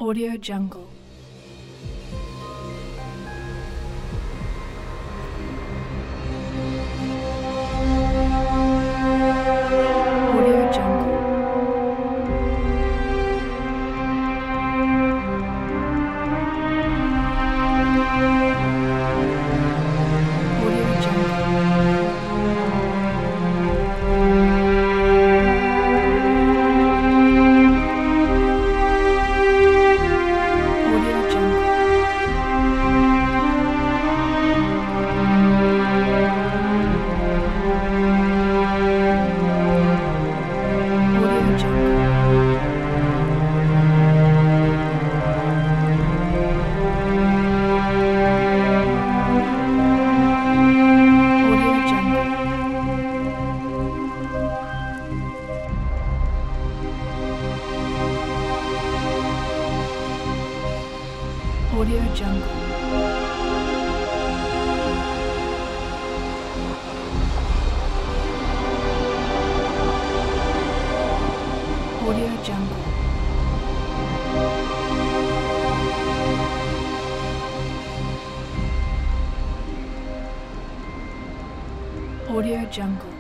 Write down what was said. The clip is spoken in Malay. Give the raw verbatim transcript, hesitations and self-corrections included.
Audio Jungle. Audio Jungle. Audio Jungle. Audio Jungle. Audio Jungle. Audio Jungle. Audio Jungle. Audio Jungle. Audio Jungle.